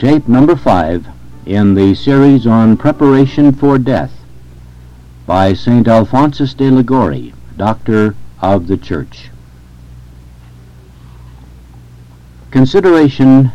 Tape number 5 in the series on Preparation for Death by St. Alphonsus de Liguori, Doctor of the Church. Consideration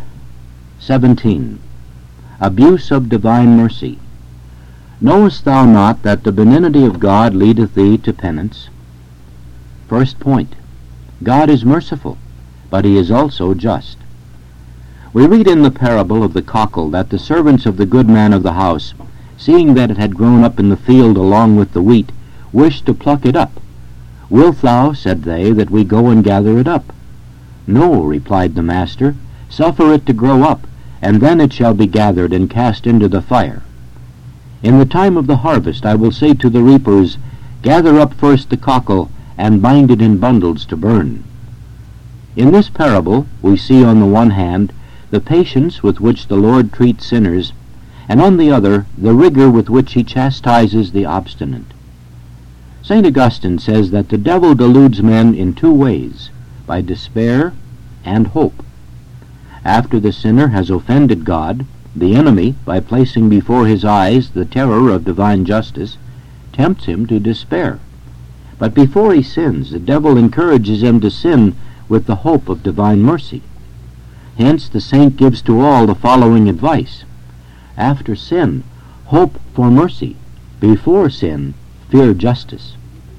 17. Abuse of Divine Mercy. Knowest thou not that the benignity of God leadeth thee to penance? First point. God is merciful, but he is also just. We read in the parable of the cockle that the servants of the good man of the house, seeing that it had grown up in the field along with the wheat, wished to pluck it up. Wilt thou, said they, that we go and gather it up? No, replied the master, suffer it to grow up, and then it shall be gathered and cast into the fire. In the time of the harvest I will say to the reapers, gather up first the cockle, and bind it in bundles to burn. In this parable we see on the one hand the patience with which the Lord treats sinners, and on the other the rigor with which he chastises the obstinate. St. Augustine says that the devil deludes men in two ways, by despair and hope. After the sinner has offended God, the enemy, by placing before his eyes the terror of divine justice, tempts him to despair. But before he sins, the devil encourages him to sin with the hope of divine mercy. Hence the saint gives to all the following advice. After sin, hope for mercy. Before sin, fear justice.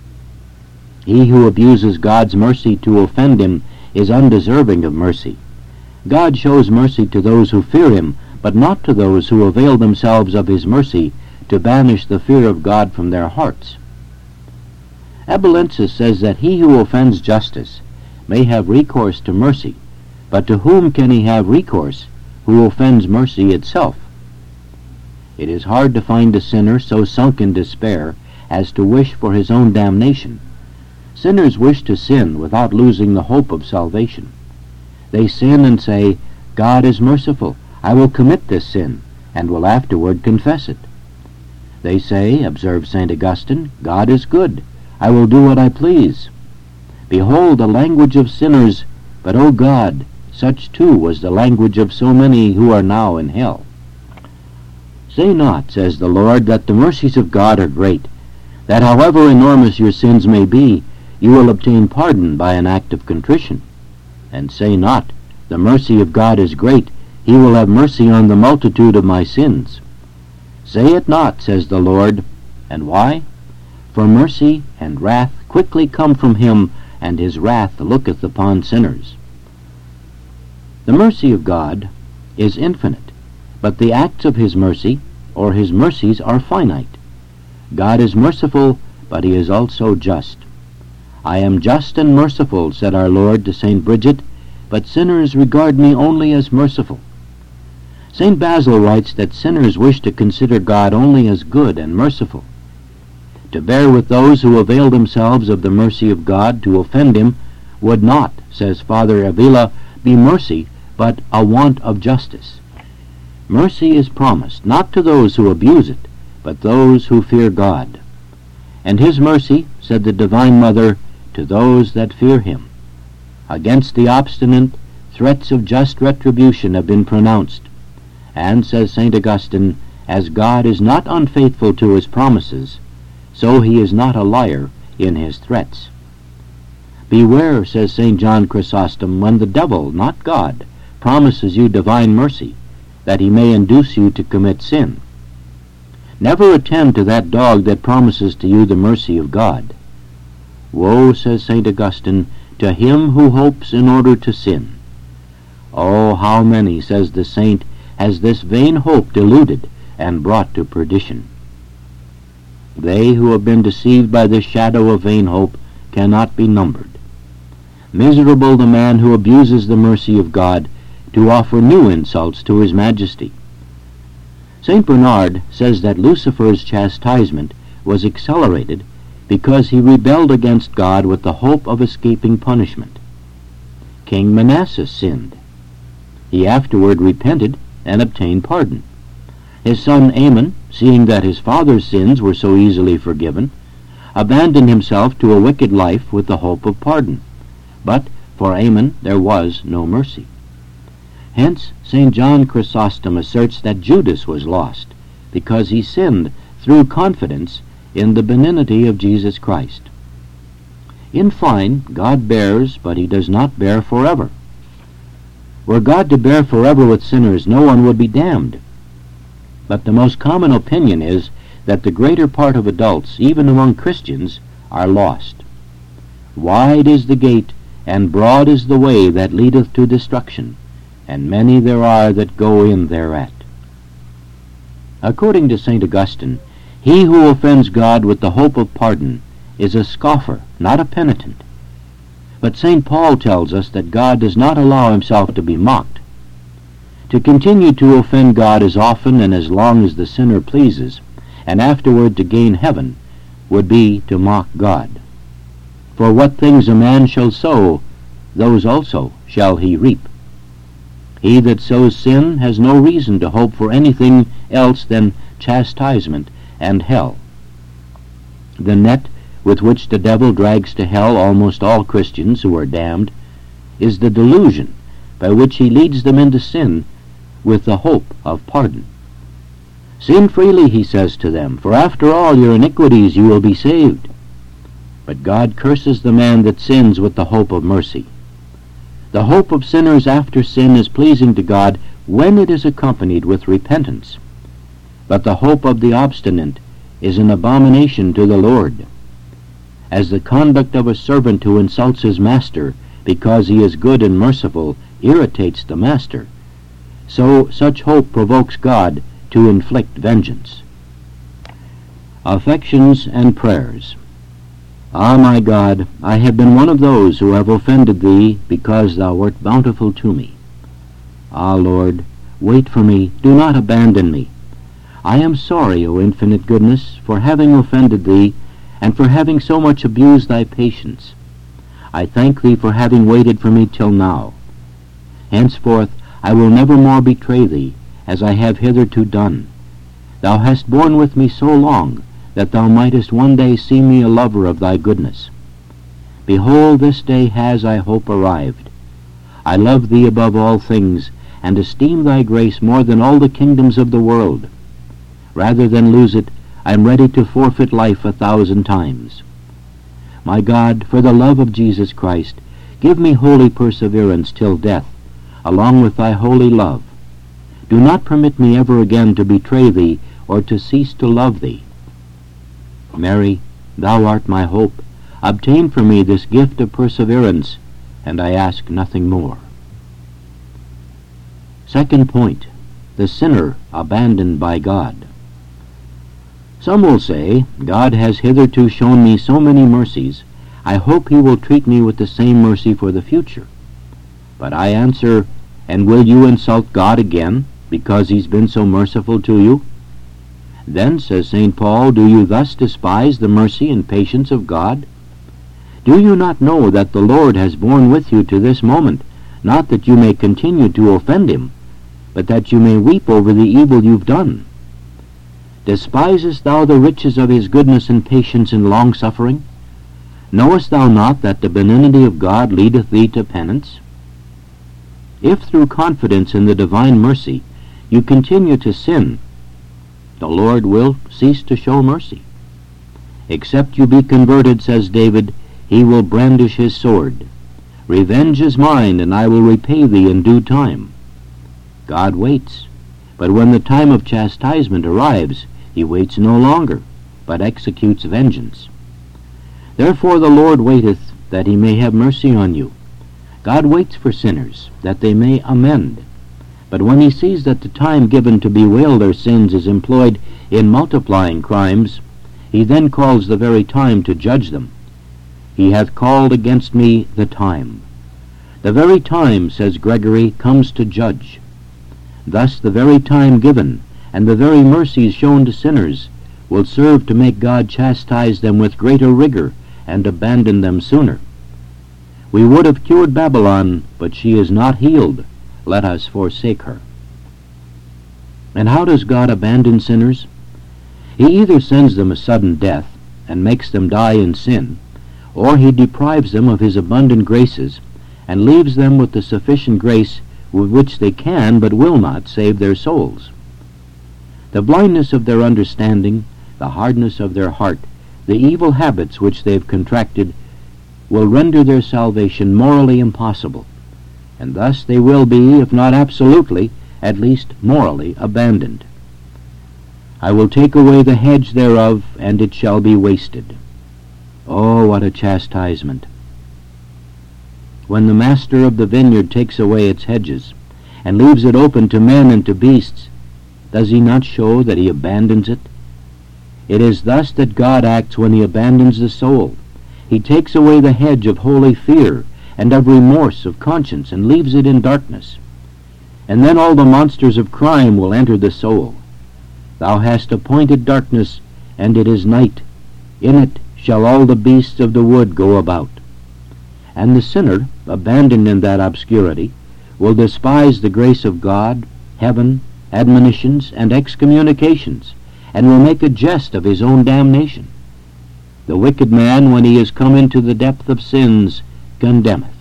He who abuses God's mercy to offend him is undeserving of mercy. God shows mercy to those who fear him, but not to those who avail themselves of his mercy to banish the fear of God from their hearts. Abelensis says that he who offends justice may have recourse to mercy, but to whom can he have recourse who offends mercy itself? It is hard to find a sinner so sunk in despair as to wish for his own damnation. Sinners wish to sin without losing the hope of salvation. They sin and say, God is merciful, I will commit this sin, and will afterward confess it. They say, observes St. Augustine, God is good, I will do what I please. Behold the language of sinners, but, O God, such too was the language of so many who are now in hell. Say not, says the Lord, that the mercies of God are great, that however enormous your sins may be, you will obtain pardon by an act of contrition. And say not, the mercy of God is great, he will have mercy on the multitude of my sins. Say it not, says the Lord. And why? For mercy and wrath quickly come from him, and his wrath looketh upon sinners. The mercy of God is infinite, but the acts of his mercy, or his mercies, are finite. God is merciful, but he is also just. I am just and merciful, said our Lord to St. Bridget, but sinners regard me only as merciful. St. Basil writes that sinners wish to consider God only as good and merciful. To bear with those who avail themselves of the mercy of God to offend him would not, says Father Avila, be mercy, but a want of justice. Mercy is promised not to those who abuse it, but those who fear God. And his mercy, said the Divine Mother, to those that fear him. Against the obstinate, threats of just retribution have been pronounced. And, says St. Augustine, as God is not unfaithful to his promises, so he is not a liar in his threats. Beware, says St. John Chrysostom, when the devil, not God, promises you divine mercy, that he may induce you to commit sin. Never attend to that dog that promises to you the mercy of God. Woe, says St. Augustine, to him who hopes in order to sin. Oh, how many, says the saint, has this vain hope deluded and brought to perdition. They who have been deceived by this shadow of vain hope cannot be numbered. Miserable the man who abuses the mercy of God to offer new insults to his majesty. St. Bernard says that Lucifer's chastisement was accelerated because he rebelled against God with the hope of escaping punishment. King Manasseh sinned. He afterward repented and obtained pardon. His son Amon, seeing that his father's sins were so easily forgiven, abandoned himself to a wicked life with the hope of pardon. But for Amon there was no mercy. Hence, St. John Chrysostom asserts that Judas was lost, because he sinned through confidence in the benignity of Jesus Christ. In fine, God bears, but he does not bear forever. Were God to bear forever with sinners, no one would be damned. But the most common opinion is that the greater part of adults, even among Christians, are lost. Wide is the gate, and broad is the way that leadeth to destruction, and many there are that go in thereat. According to St. Augustine, he who offends God with the hope of pardon is a scoffer, not a penitent. But St. Paul tells us that God does not allow himself to be mocked. To continue to offend God as often and as long as the sinner pleases, and afterward to gain heaven, would be to mock God. For what things a man shall sow, those also shall he reap. He that sows sin has no reason to hope for anything else than chastisement and hell. The net with which the devil drags to hell almost all Christians who are damned is the delusion by which he leads them into sin with the hope of pardon. Sin freely, he says to them, for after all your iniquities you will be saved. But God curses the man that sins with the hope of mercy. The hope of sinners after sin is pleasing to God when it is accompanied with repentance. But the hope of the obstinate is an abomination to the Lord. As the conduct of a servant who insults his master because he is good and merciful irritates the master, so such hope provokes God to inflict vengeance. Affections and prayers. Ah, my God, I have been one of those who have offended thee because thou wert bountiful to me. Ah, Lord, wait for me, do not abandon me. I am sorry, O infinite goodness, for having offended thee, and for having so much abused thy patience. I thank thee for having waited for me till now. Henceforth I will never more betray thee, as I have hitherto done. Thou hast borne with me so long, that thou mightest one day see me a lover of thy goodness. Behold, this day has, I hope, arrived. I love thee above all things, and esteem thy grace more than all the kingdoms of the world. Rather than lose it, I am ready to forfeit life 1,000 times. My God, for the love of Jesus Christ, give me holy perseverance till death, along with thy holy love. Do not permit me ever again to betray thee, or to cease to love thee. Mary, thou art my hope. Obtain for me this gift of perseverance, and I ask nothing more. Second point, the sinner abandoned by God. Some will say, God has hitherto shown me so many mercies, I hope he will treat me with the same mercy for the future. But I answer, and will you insult God again, because he's been so merciful to you? Then, says St. Paul, do you thus despise the mercy and patience of God? Do you not know that the Lord has borne with you to this moment, not that you may continue to offend him, but that you may weep over the evil you've done? Despisest thou the riches of his goodness and patience and long-suffering? Knowest thou not that the benignity of God leadeth thee to penance? If through confidence in the divine mercy you continue to sin, the Lord will cease to show mercy. Except you be converted, says David, he will brandish his sword. Revenge is mine, and I will repay thee in due time. God waits, but when the time of chastisement arrives, he waits no longer, but executes vengeance. Therefore the Lord waiteth, that he may have mercy on you. God waits for sinners, that they may amend. But when he sees that the time given to bewail their sins is employed in multiplying crimes, he then calls the very time to judge them. He hath called against me the time. The very time, says Gregory, comes to judge. Thus the very time given, and the very mercies shown to sinners, will serve to make God chastise them with greater rigor and abandon them sooner. We would have cured Babylon, but she is not healed. Let us forsake her. And how does God abandon sinners? He either sends them a sudden death and makes them die in sin, or he deprives them of his abundant graces and leaves them with the sufficient grace with which they can but will not save their souls. The blindness of their understanding, the hardness of their heart, the evil habits which they've contracted will render their salvation morally impossible, and thus they will be, if not absolutely, at least morally abandoned. I will take away the hedge thereof, and it shall be wasted. Oh, what a chastisement! When the master of the vineyard takes away its hedges, and leaves it open to men and to beasts, does he not show that he abandons it? It is thus that God acts when he abandons the soul. He takes away the hedge of holy fear and of remorse of conscience and leaves it in darkness. And then all the monsters of crime will enter the soul. Thou hast appointed darkness, and it is night. In it shall all the beasts of the wood go about. And the sinner, abandoned in that obscurity, will despise the grace of God, heaven, admonitions, and excommunications, and will make a jest of his own damnation. The wicked man, when he is come into the depth of sins, condemneth.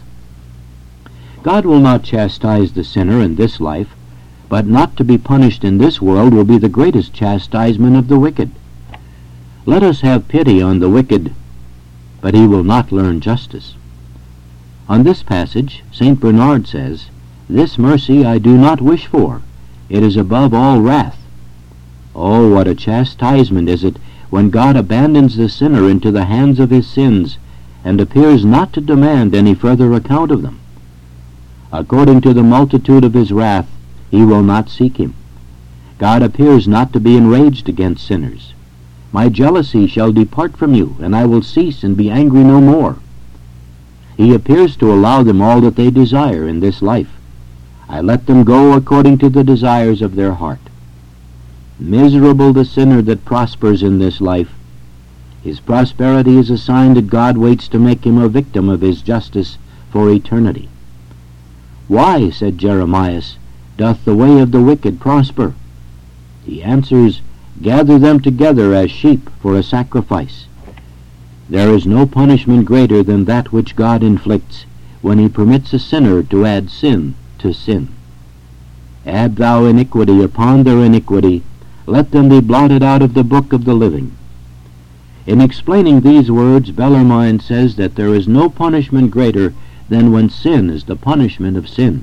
God will not chastise the sinner in this life, but not to be punished in this world will be the greatest chastisement of the wicked. Let us have pity on the wicked, but he will not learn justice. On this passage, St. Bernard says, "This mercy I do not wish for. It is above all wrath." Oh, what a chastisement is it when God abandons the sinner into the hands of his sins and appears not to demand any further account of them. According to the multitude of his wrath, he will not seek him. God appears not to be enraged against sinners. My jealousy shall depart from you, and I will cease and be angry no more. He appears to allow them all that they desire in this life. I let them go according to the desires of their heart. Miserable the sinner that prospers in this life. His prosperity is a sign that God waits to make him a victim of his justice for eternity. Why, said Jeremias, doth the way of the wicked prosper? He answers, gather them together as sheep for a sacrifice. There is no punishment greater than that which God inflicts when he permits a sinner to add sin to sin. Add thou iniquity upon their iniquity, let them be blotted out of the book of the living. In explaining these words, Bellarmine says that there is no punishment greater than when sin is the punishment of sin.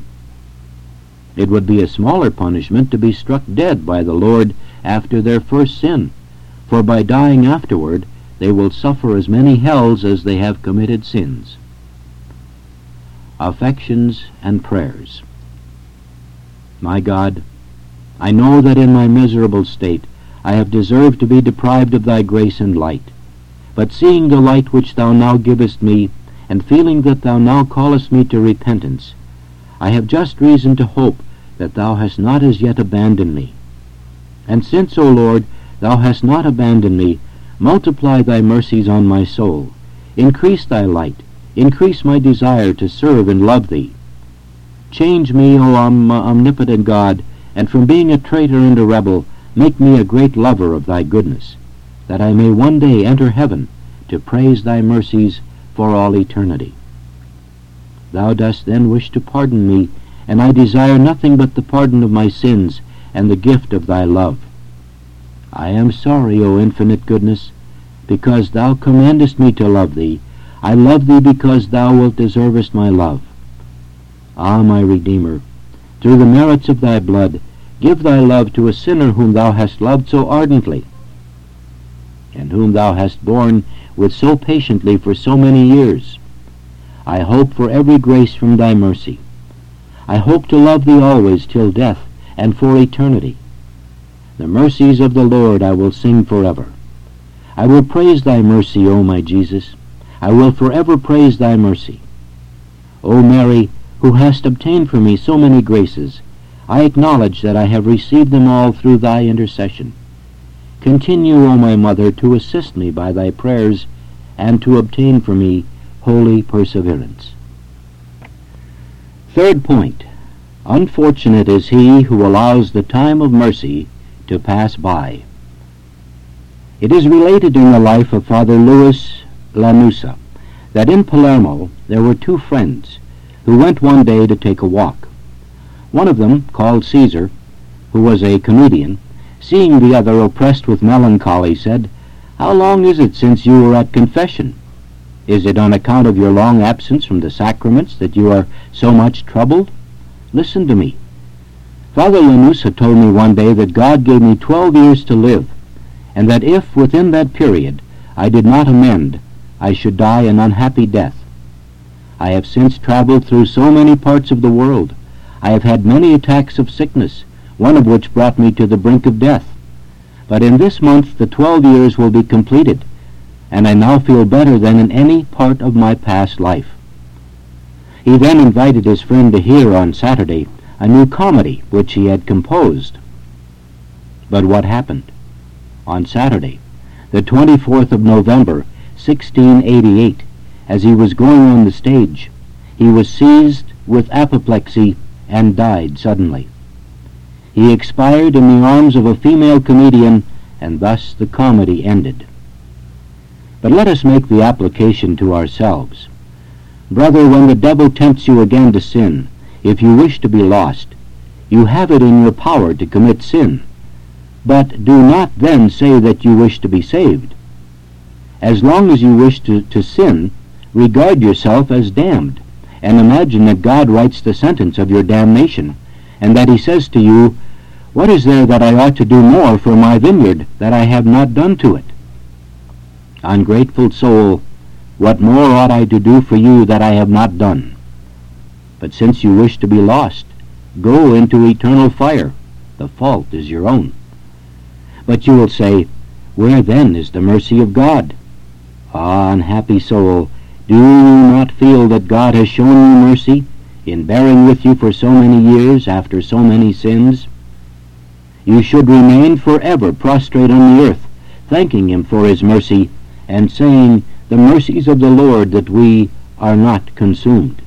It would be a smaller punishment to be struck dead by the Lord after their first sin, for by dying afterward they will suffer as many hells as they have committed sins. Affections and prayers. My God, I know that in my miserable state I have deserved to be deprived of thy grace and light. But seeing the light which thou now givest me, and feeling that thou now callest me to repentance, I have just reason to hope that thou hast not as yet abandoned me. And since, O Lord, thou hast not abandoned me, multiply thy mercies on my soul, increase thy light, increase my desire to serve and love thee. Change me, O omnipotent God, and from being a traitor and a rebel, make me a great lover of thy goodness, that I may one day enter heaven to praise thy mercies for all eternity. Thou dost then wish to pardon me, and I desire nothing but the pardon of my sins and the gift of thy love. I am sorry, O infinite goodness, because thou commandest me to love thee. I love thee because thou wilt deservest my love. Ah, my Redeemer, through the merits of thy blood, give thy love to a sinner whom thou hast loved so ardently, and whom thou hast borne with so patiently for so many years. I hope for every grace from thy mercy. I hope to love thee always till death and for eternity. The mercies of the Lord I will sing forever. I will praise thy mercy, O my Jesus. I will forever praise thy mercy. O Mary, who hast obtained for me so many graces, I acknowledge that I have received them all through thy intercession. Continue, O my Mother, to assist me by thy prayers, and to obtain for me holy perseverance. Third point. Unfortunate is he who allows the time of mercy to pass by. It is related in the life of Father Louis Lanusa that in Palermo there were two friends who went one day to take a walk. One of them, called Caesar, who was a comedian, seeing the other oppressed with melancholy, said, "How long is it since you were at confession? Is it on account of your long absence from the sacraments that you are so much troubled? Listen to me. Father Lanusa told me one day that God gave me 12 years to live, and that if within that period I did not amend, I should die an unhappy death. I have since traveled through so many parts of the world. I have had many attacks of sickness, one of which brought me to the brink of death. But in this month the 12 years will be completed, and I now feel better than in any part of my past life." He then invited his friend to hear on Saturday a new comedy which he had composed. But what happened? On Saturday, the 24th of November, 1688, as he was going on the stage, he was seized with apoplexy and died suddenly. He expired in the arms of a female comedian, and thus the comedy ended. But let us make the application to ourselves. Brother, when the devil tempts you again to sin, if you wish to be lost, you have it in your power to commit sin. But do not then say that you wish to be saved. As long as you wish to sin, regard yourself as damned, and imagine that God writes the sentence of your damnation, and that he says to you, "What is there that I ought to do more for my vineyard that I have not done to it? Ungrateful soul, what more ought I to do for you that I have not done? But since you wish to be lost, go into eternal fire. The fault is your own." But you will say, "Where then is the mercy of God?" Ah, unhappy soul, do you not feel that God has shown you mercy in bearing with you for so many years after so many sins? You should remain forever prostrate on the earth, thanking him for his mercy, and saying, "The mercies of the Lord that we are not consumed."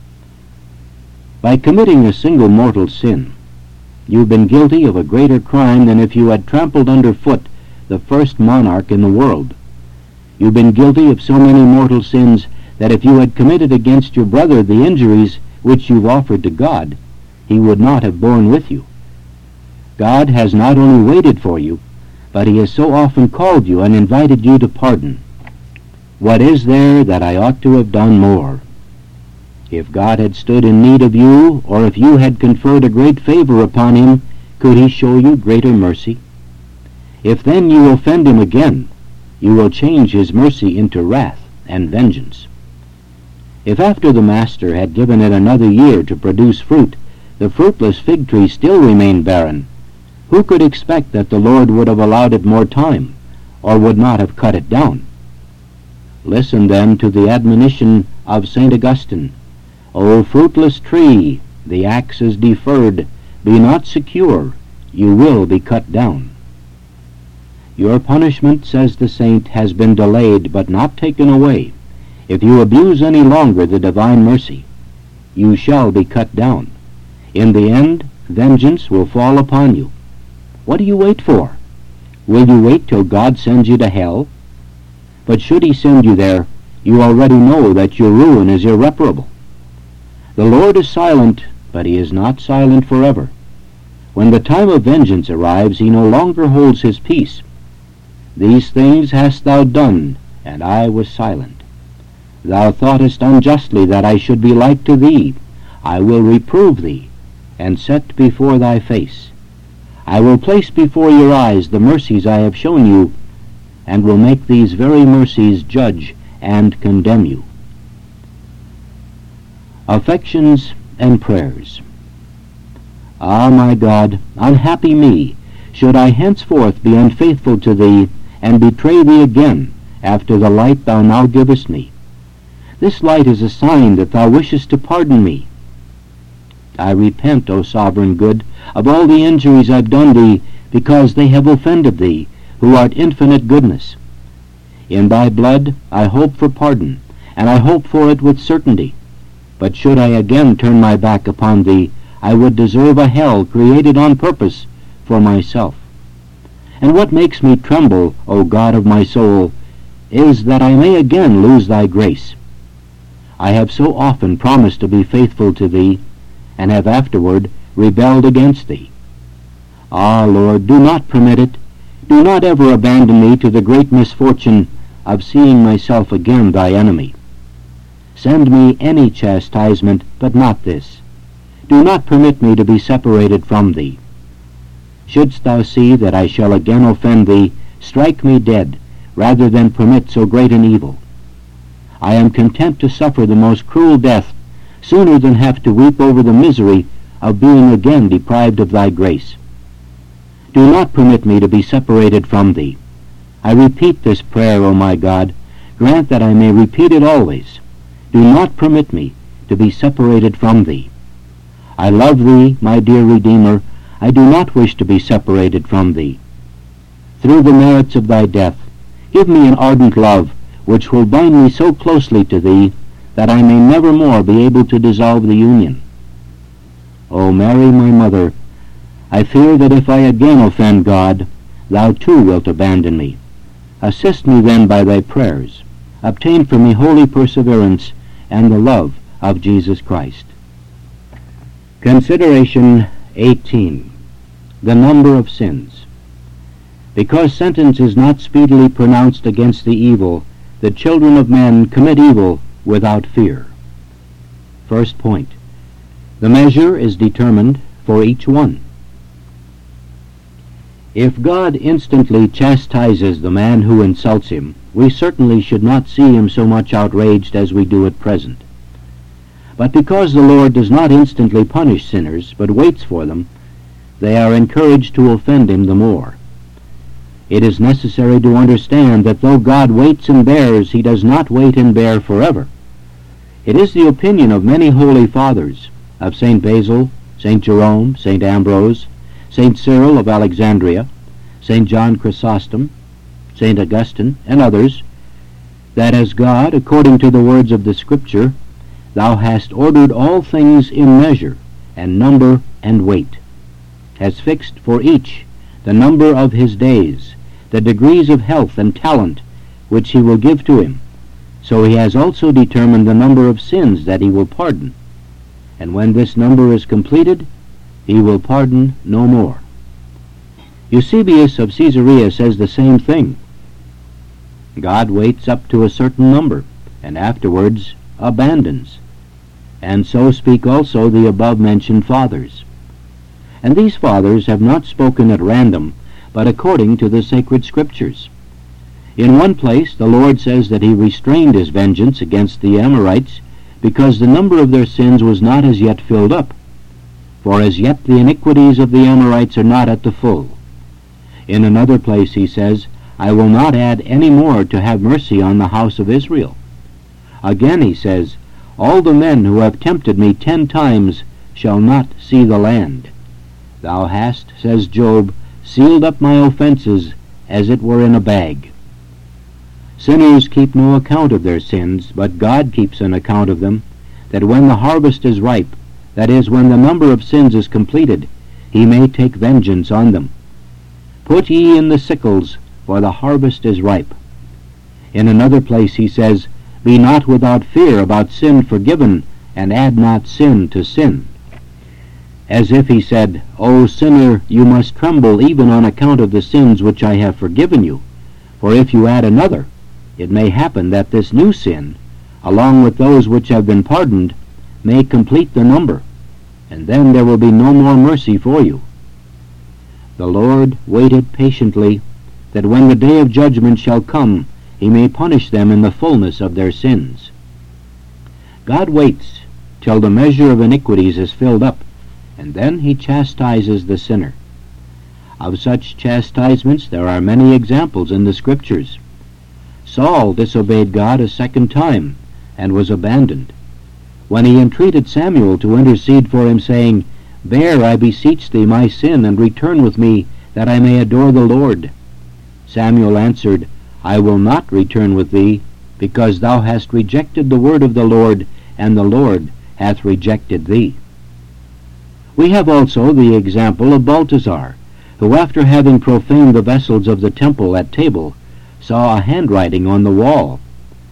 By committing a single mortal sin, you've been guilty of a greater crime than if you had trampled underfoot the first monarch in the world. You've been guilty of so many mortal sins that if you had committed against your brother the injuries which you've offered to God, he would not have borne with you. God has not only waited for you, but he has so often called you and invited you to pardon. What is there that I ought to have done more? If God had stood in need of you, or if you had conferred a great favor upon him, could he show you greater mercy? If then you offend him again, you will change his mercy into wrath and vengeance. If after the Master had given it another year to produce fruit, the fruitless fig tree still remained barren, who could expect that the Lord would have allowed it more time, or would not have cut it down? Listen then to the admonition of St. Augustine. "O fruitless tree, the axe is deferred, be not secure, you will be cut down." Your punishment, says the saint, has been delayed, but not taken away. If you abuse any longer the divine mercy, you shall be cut down. In the end, vengeance will fall upon you. What do you wait for? Will you wait till God sends you to hell? But should he send you there, you already know that your ruin is irreparable. The Lord is silent, but he is not silent forever. When the time of vengeance arrives, he no longer holds his peace. "These things hast thou done, and I was silent. Thou thoughtest unjustly that I should be like to thee. I will reprove thee, and set before thy face. I will place before your eyes the mercies I have shown you, and will make these very mercies judge and condemn you." Affections and Prayers. Ah, my God, unhappy me, should I henceforth be unfaithful to thee, and betray thee again, after the light thou now givest me. This light is a sign that thou wishest to pardon me. I repent, O sovereign good, of all the injuries I've done thee, because they have offended thee, who art infinite goodness. In thy blood I hope for pardon, and I hope for it with certainty. But should I again turn my back upon thee, I would deserve a hell created on purpose for myself. And what makes me tremble, O God of my soul, is that I may again lose thy grace. I have so often promised to be faithful to thee, and have afterward rebelled against thee. Ah, Lord, do not permit it. Do not ever abandon me to the great misfortune of seeing myself again thy enemy. Send me any chastisement, but not this. Do not permit me to be separated from thee. Shouldst thou see that I shall again offend thee, strike me dead, rather than permit so great an evil. I am content to suffer the most cruel death, sooner than have to weep over the misery of being again deprived of thy grace. Do not permit me to be separated from thee. I repeat this prayer, O my God. Grant that I may repeat it always. Do not permit me to be separated from thee. I love thee, my dear Redeemer. I do not wish to be separated from thee. Through the merits of thy death, give me an ardent love which will bind me so closely to thee that I may never more be able to dissolve the union. O Mary, my mother, I fear that if I again offend God, thou too wilt abandon me. Assist me then by thy prayers. Obtain for me holy perseverance and the love of Jesus Christ. Consideration 18. The number of sins. Because sentence is not speedily pronounced against the evil, the children of men commit evil without fear. First point. The measure is determined for each one. If God instantly chastises the man who insults him, we certainly should not see him so much outraged as we do at present. But because the Lord does not instantly punish sinners, but waits for them, they are encouraged to offend him the more. It is necessary to understand that though God waits and bears, he does not wait and bear forever. It is the opinion of many holy fathers, of St. Basil, St. Jerome, St. Ambrose, St. Cyril of Alexandria, St. John Chrysostom, St. Augustine, and others, that as God, according to the words of the Scripture, thou hast ordered all things in measure, and number, and weight, has fixed for each the number of his days, the degrees of health and talent which he will give to him, so he has also determined the number of sins that he will pardon. And when this number is completed, he will pardon no more. Eusebius of Caesarea says the same thing. God waits up to a certain number, and afterwards abandons. And so speak also the above-mentioned fathers. And these fathers have not spoken at random, but according to the sacred Scriptures. In one place the Lord says that he restrained his vengeance against the Amorites, because the number of their sins was not as yet filled up. For as yet the iniquities of the Amorites are not at the full. In another place he says, I will not add any more to have mercy on the house of Israel. Again he says, all the men who have tempted me 10 times shall not see the land. Thou hast, says Job, sealed up my offenses as it were in a bag. Sinners keep no account of their sins, but God keeps an account of them, that when the harvest is ripe, that is, when the number of sins is completed, he may take vengeance on them. Put ye in the sickles, for the harvest is ripe. In another place he says, be not without fear about sin forgiven, and add not sin to sin. As if he said, O sinner, you must tremble even on account of the sins which I have forgiven you, for if you add another, it may happen that this new sin, along with those which have been pardoned, may complete the number, and then there will be no more mercy for you. The Lord waited patiently, that when the day of judgment shall come, he may punish them in the fullness of their sins. God waits till the measure of iniquities is filled up, and then he chastises the sinner. Of such chastisements there are many examples in the Scriptures. Saul disobeyed God a second time, and was abandoned. When he entreated Samuel to intercede for him, saying, Bear, I beseech thee, my sin, and return with me, that I may adore the Lord. Samuel answered, I will not return with thee, because thou hast rejected the word of the Lord, and the Lord hath rejected thee. We have also the example of Balthasar, who after having profaned the vessels of the temple at table, saw a handwriting on the wall.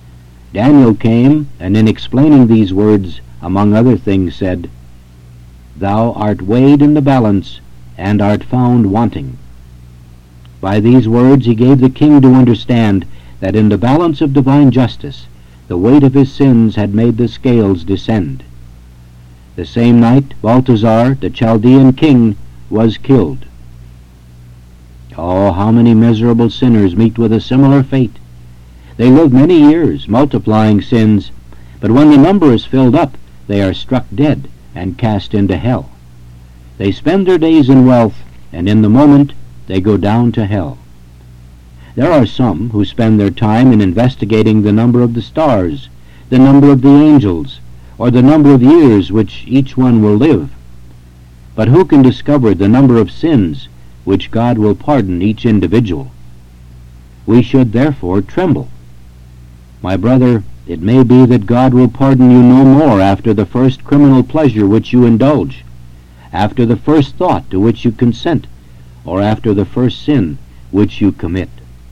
Daniel came, and in explaining these words, among other things, said, thou art weighed in the balance, and art found wanting. By these words he gave the king to understand that in the balance of divine justice the weight of his sins had made the scales descend. The same night Balthazar, the Chaldean king, was killed. Oh, how many miserable sinners meet with a similar fate! They live many years, multiplying sins, but when the number is filled up, they are struck dead and cast into hell. They spend their days in wealth, and in the moment they go down to hell. There are some who spend their time in investigating the number of the stars, the number of the angels, or the number of years which each one will live. But who can discover the number of sins which God will pardon each individual? We should therefore tremble. My brother, it may be that God will pardon you no more after the first criminal pleasure which you indulge, after the first thought to which you consent, or after the first sin which you commit.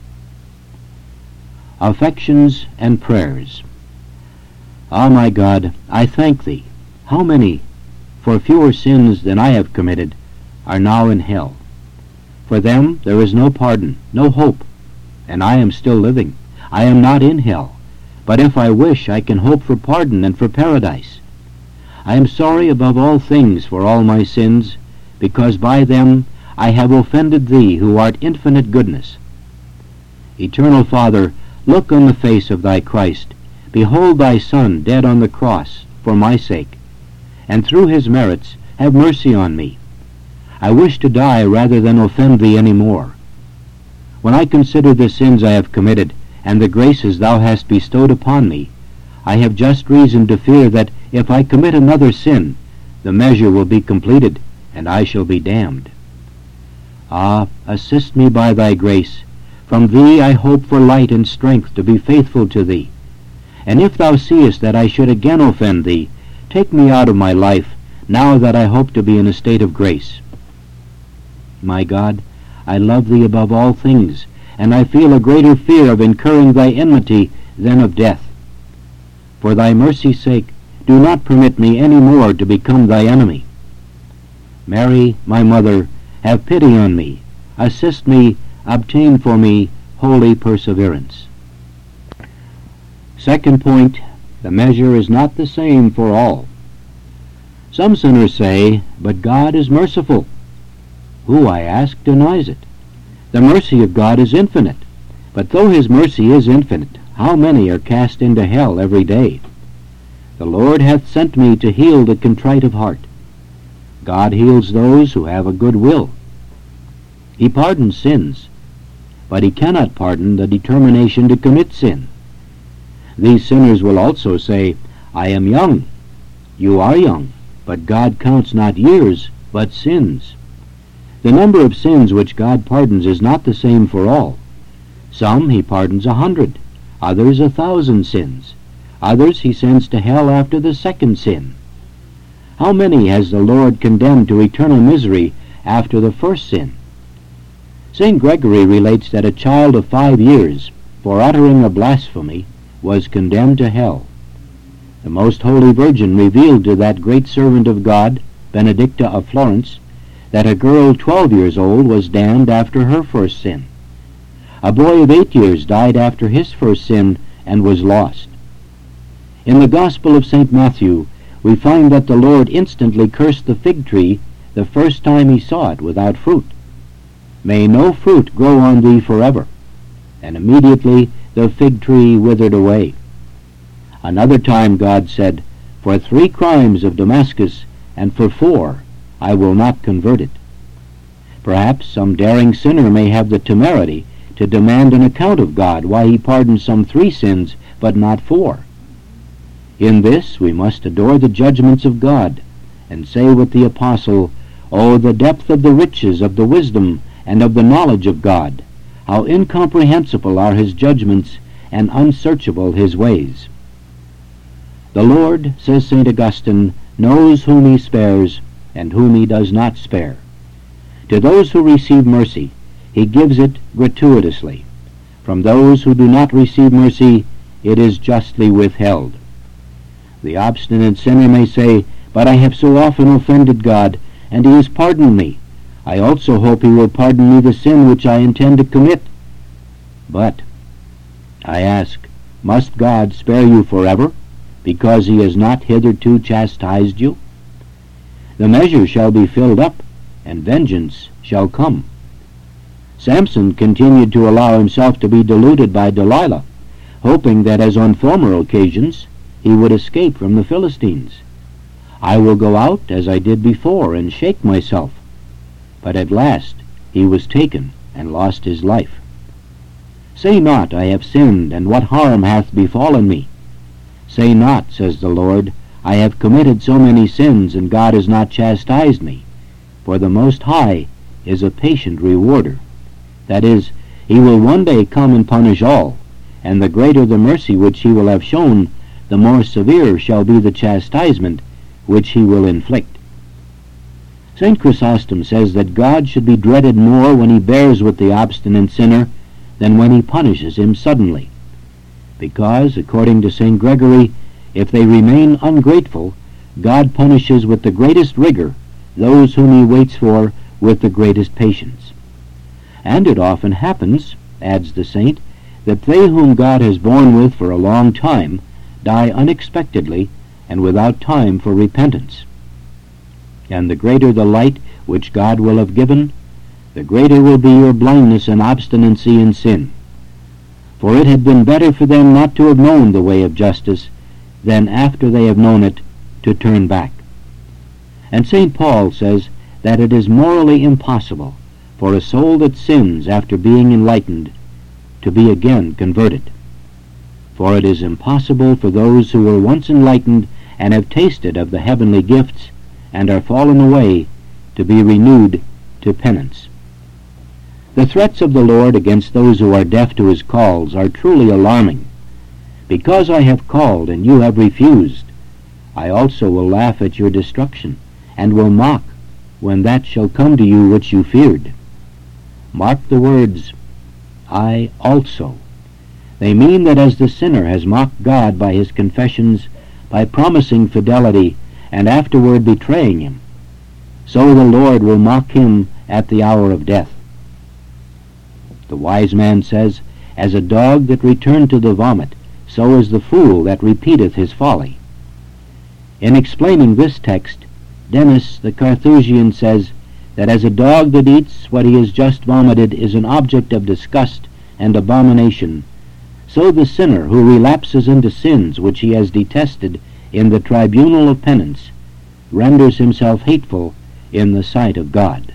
Affections and prayers. Ah, my God, I thank Thee. How many, for fewer sins than I have committed, are now in hell? For them there is no pardon, no hope, and I am still living. I am not in hell, but if I wish, I can hope for pardon and for paradise. I am sorry above all things for all my sins, because by them I have offended Thee, who art infinite goodness. Eternal Father, look on the face of Thy Christ. Behold Thy Son dead on the cross for my sake, and through His merits have mercy on me. I wish to die rather than offend Thee any more. When I consider the sins I have committed, and the graces Thou hast bestowed upon me, I have just reason to fear that if I commit another sin, the measure will be completed, and I shall be damned. Ah, assist me by Thy grace. From Thee I hope for light and strength to be faithful to Thee. And if Thou seest that I should again offend Thee, take me out of my life, now that I hope to be in a state of grace. My God, I love Thee above all things, and I feel a greater fear of incurring Thy enmity than of death. For Thy mercy's sake, do not permit me any more to become Thy enemy. Mary, my mother, have pity on me. Assist me, obtain for me holy perseverance. Second point, the measure is not the same for all. Some sinners say, but God is merciful. Who, I ask, denies it? The mercy of God is infinite, but though His mercy is infinite, how many are cast into hell every day? The Lord hath sent me to heal the contrite of heart. God heals those who have a good will. He pardons sins, but He cannot pardon the determination to commit sin. These sinners will also say, I am young. You are young, but God counts not years, but sins. The number of sins which God pardons is not the same for all. Some He pardons 100, others 1,000 sins. Others He sends to hell after the second sin. How many has the Lord condemned to eternal misery after the first sin? St. Gregory relates that a child of 5 years, for uttering a blasphemy, was condemned to hell. The Most Holy Virgin revealed to that great servant of God, Benedicta of Florence, that a girl 12 years old was damned after her first sin. A boy of 8 years died after his first sin and was lost. In the Gospel of St. Matthew, we find that the Lord instantly cursed the fig tree the first time He saw it without fruit. May no fruit grow on thee forever. And immediately the fig tree withered away. Another time God said, For 3 crimes of Damascus, and for 4, I will not convert it. Perhaps some daring sinner may have the temerity to demand an account of God why He pardons some 3 sins, but not 4. In this we must adore the judgments of God, and say with the Apostle, O the depth of the riches of the wisdom and of the knowledge of God! How incomprehensible are His judgments, and unsearchable His ways. The Lord, says St. Augustine, knows whom He spares, and whom He does not spare. To those who receive mercy, He gives it gratuitously. From those who do not receive mercy, it is justly withheld. The obstinate sinner may say, But I have so often offended God, and he has pardoned me. I also hope he will pardon me the sin which I intend to commit. But, I ask, must God spare you forever, because he has not hitherto chastised you? The measure shall be filled up, and vengeance shall come. Samson continued to allow himself to be deluded by Delilah, hoping that, as on former occasions, he would escape from the Philistines. I will go out as I did before and shake myself. But at last he was taken and lost his life. Say not, I have sinned, and what harm hath befallen me? Say not, says the Lord, I have committed so many sins, and God has not chastised me. For the Most High is a patient rewarder. That is, he will one day come and punish all, and the greater the mercy which he will have shown, the more severe shall be the chastisement which he will inflict. St. Chrysostom says that God should be dreaded more when he bears with the obstinate sinner than when he punishes him suddenly, because, according to St. Gregory, if they remain ungrateful, God punishes with the greatest rigor those whom he waits for with the greatest patience. And it often happens, adds the saint, that they whom God has borne with for a long time die unexpectedly and without time for repentance. And the greater the light which God will have given, the greater will be your blindness and obstinacy in sin. For it had been better for them not to have known the way of justice than after they have known it to turn back. And St. Paul says that it is morally impossible for a soul that sins after being enlightened to be again converted. For it is impossible for those who were once enlightened and have tasted of the heavenly gifts and are fallen away to be renewed to penance. The threats of the Lord against those who are deaf to his calls are truly alarming. Because I have called and you have refused, I also will laugh at your destruction, and will mock when that shall come to you which you feared. Mark the words, I also. They mean that as the sinner has mocked God by his confessions, by promising fidelity, and afterward betraying him, so the Lord will mock him at the hour of death. The wise man says, as a dog that returned to the vomit, so is the fool that repeateth his folly. In explaining this text, Denis the Carthusian says that as a dog that eats what he has just vomited is an object of disgust and abomination, so the sinner who relapses into sins which he has detested in the tribunal of penance renders himself hateful in the sight of God.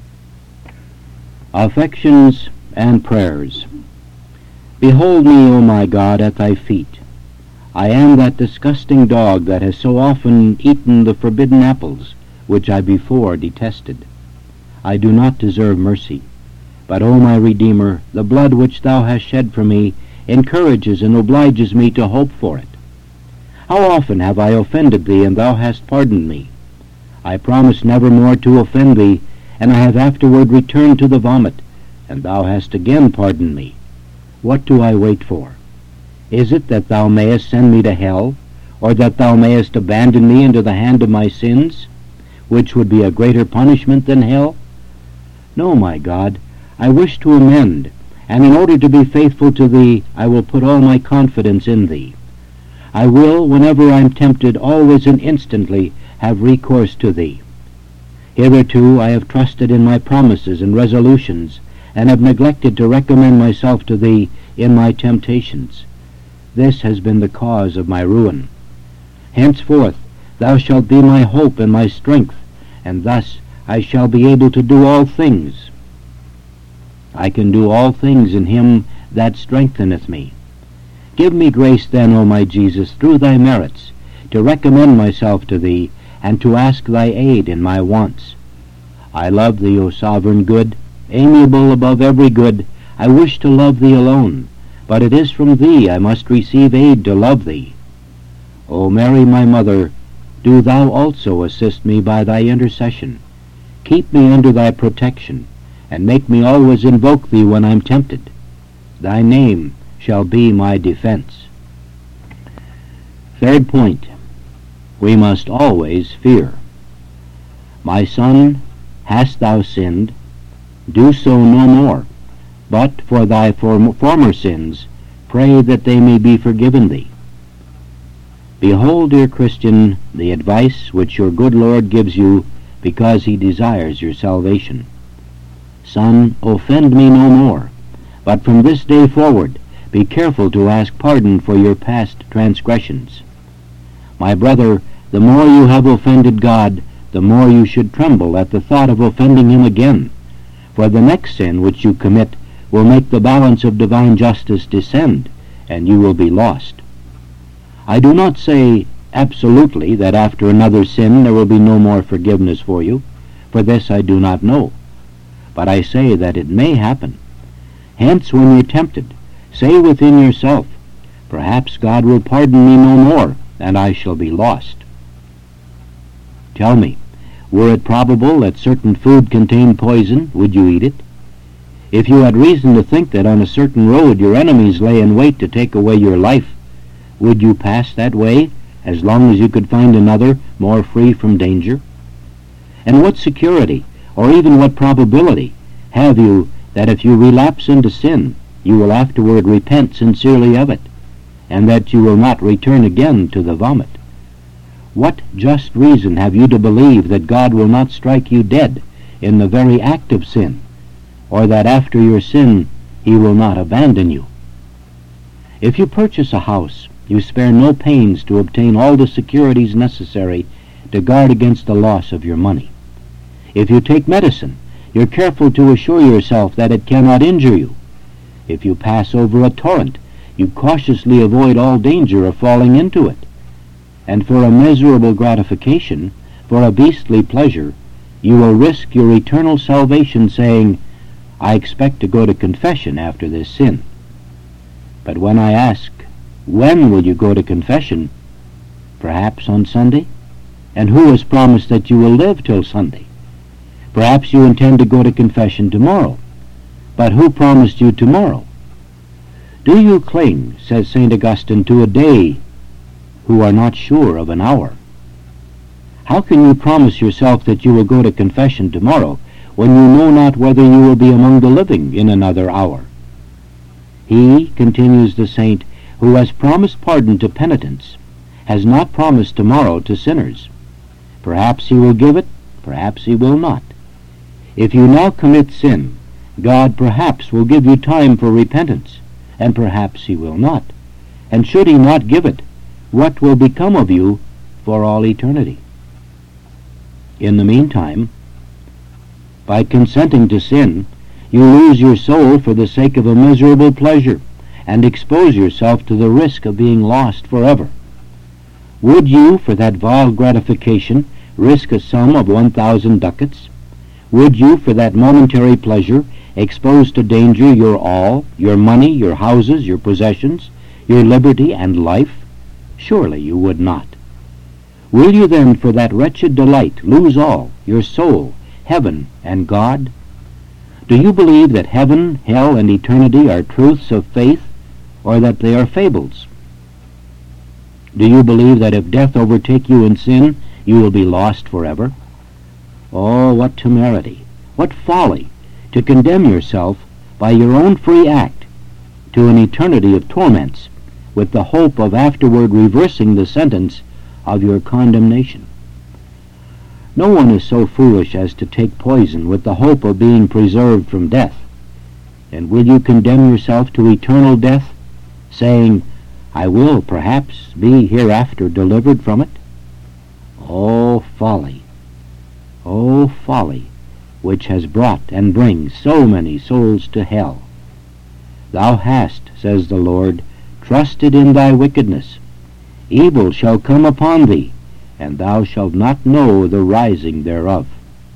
Affections and prayers. Behold me, O my God, at thy feet. I am that disgusting dog that has so often eaten the forbidden apples, which I before detested. I do not deserve mercy, but, O my Redeemer, the blood which thou hast shed for me encourages and obliges me to hope for it. How often have I offended thee, and thou hast pardoned me? I promised never more to offend thee, and I have afterward returned to the vomit, and thou hast again pardoned me. What do I wait for? Is it that thou mayest send me to hell, or that thou mayest abandon me into the hand of my sins, which would be a greater punishment than hell? No, my God, I wish to amend, and in order to be faithful to thee, I will put all my confidence in thee. I will, whenever I am tempted, always and instantly have recourse to thee. Hitherto I have trusted in my promises and resolutions, and have neglected to recommend myself to thee in my temptations. This has been the cause of my ruin. Henceforth thou shalt be my hope and my strength, and thus I shall be able to do all things. I can do all things in him that strengtheneth me. Give me grace then, O my Jesus, through thy merits, to recommend myself to thee, and to ask thy aid in my wants. I love thee, O sovereign good, amiable above every good. I wish to love thee alone, but it is from thee I must receive aid to love thee. O Mary, my mother, do thou also assist me by thy intercession. Keep me under thy protection, and make me always invoke thee when I am tempted. Thy name shall be my defense. Third point. we must always fear. My son, hast thou sinned? Do so no more, but for thy former sins pray that they may be forgiven thee. Behold, dear Christian, the advice which your good Lord gives you because he desires your salvation. Son, offend me no more, but from this day forward be careful to ask pardon for your past transgressions. My brother, the more you have offended God, the more you should tremble at the thought of offending him again, for the next sin which you commit will make the balance of divine justice descend, and you will be lost. I do not say absolutely that after another sin there will be no more forgiveness for you, for this I do not know. But I say that it may happen. Hence, when you're tempted, say within yourself, perhaps God will pardon me no more, and I shall be lost. Tell me, were it probable that certain food contained poison, would you eat it? If you had reason to think that on a certain road your enemies lay in wait to take away your life, would you pass that way as long as you could find another more free from danger? And what security, or even what probability, have you that if you relapse into sin, you will afterward repent sincerely of it, and that you will not return again to the vomit? What just reason have you to believe that God will not strike you dead in the very act of sin, or that after your sin he will not abandon you? If you purchase a house, you spare no pains to obtain all the securities necessary to guard against the loss of your money. If you take medicine, you're careful to assure yourself that it cannot injure you. If you pass over a torrent, you cautiously avoid all danger of falling into it. And for a miserable gratification, for a beastly pleasure, you will risk your eternal salvation, saying, I expect to go to confession after this sin. But when I ask, when will you go to confession? Perhaps on Sunday? And who has promised that you will live till Sunday? Perhaps you intend to go to confession tomorrow. But who promised you tomorrow? Do you cling, says St. Augustine, to a day who are not sure of an hour? How can you promise yourself that you will go to confession tomorrow when you know not whether you will be among the living in another hour? He, continues the saint, who has promised pardon to penitents, has not promised tomorrow to sinners. Perhaps he will give it, perhaps he will not. If you now commit sin, God perhaps will give you time for repentance, and perhaps he will not. And should he not give it, what will become of you for all eternity? In the meantime, by consenting to sin, you lose your soul for the sake of a miserable pleasure, and expose yourself to the risk of being lost forever. Would you, for that vile gratification, risk a sum of 1,000 ducats? Would you, for that momentary pleasure, expose to danger your all, your money, your houses, your possessions, your liberty and life? Surely you would not. Will you then, for that wretched delight, lose all, your soul, heaven, and God? Do you believe that heaven, hell, and eternity are truths of faith, or that they are fables? Do you believe that if death overtake you in sin, you will be lost forever? Oh, what temerity, what folly, to condemn yourself by your own free act to an eternity of torments, with the hope of afterward reversing the sentence of your condemnation. No one is so foolish as to take poison with the hope of being preserved from death. And will you condemn yourself to eternal death, saying, I will perhaps be hereafter delivered from it? Oh, folly! Oh, folly, which has brought and brings so many souls to hell. Thou hast, says the Lord, trusted in thy wickedness. Evil shall come upon thee, and thou shalt not know the rising thereof.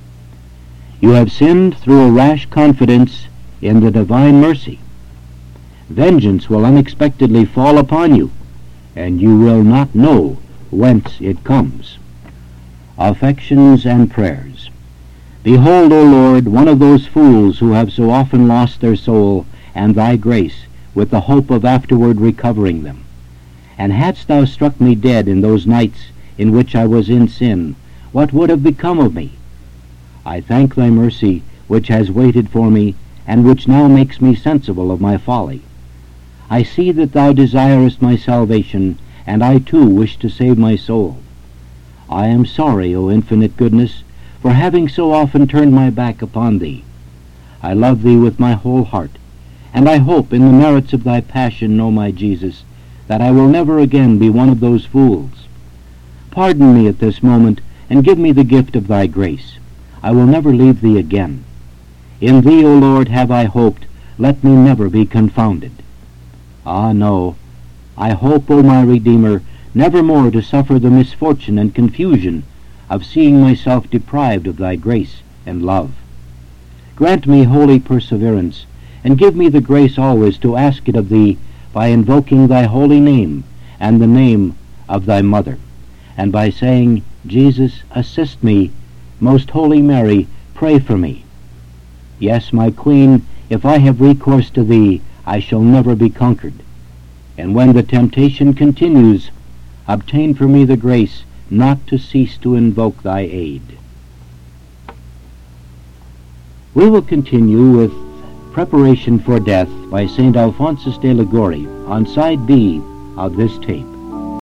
You have sinned through a rash confidence in the divine mercy. Vengeance will unexpectedly fall upon you, and you will not know whence it comes. Affections and prayers. Behold, O Lord, one of those fools who have so often lost their soul and thy grace with the hope of afterward recovering them. And hadst thou struck me dead in those nights in which I was in sin, what would have become of me? I thank thy mercy, which has waited for me, and which now makes me sensible of my folly. I see that thou desirest my salvation, and I too wish to save my soul. I am sorry, O infinite goodness, for having so often turned my back upon thee. I love thee with my whole heart, and I hope in the merits of thy passion, O my Jesus, that I will never again be one of those fools. Pardon me at this moment, and give me the gift of thy grace. I will never leave thee again. In thee, O Lord, have I hoped. Let me never be confounded. Ah, no. I hope, O my Redeemer, never more to suffer the misfortune and confusion of seeing myself deprived of thy grace and love. Grant me holy perseverance, and give me the grace always to ask it of thee by invoking thy holy name and the name of thy mother, and by saying, Jesus, assist me. Most Holy Mary, pray for me. Yes, my Queen, if I have recourse to thee, I shall never be conquered. And when the temptation continues, obtain for me the grace not to cease to invoke thy aid. We will continue with Preparation for Death by St. Alphonsus de Liguori on side B of this tape.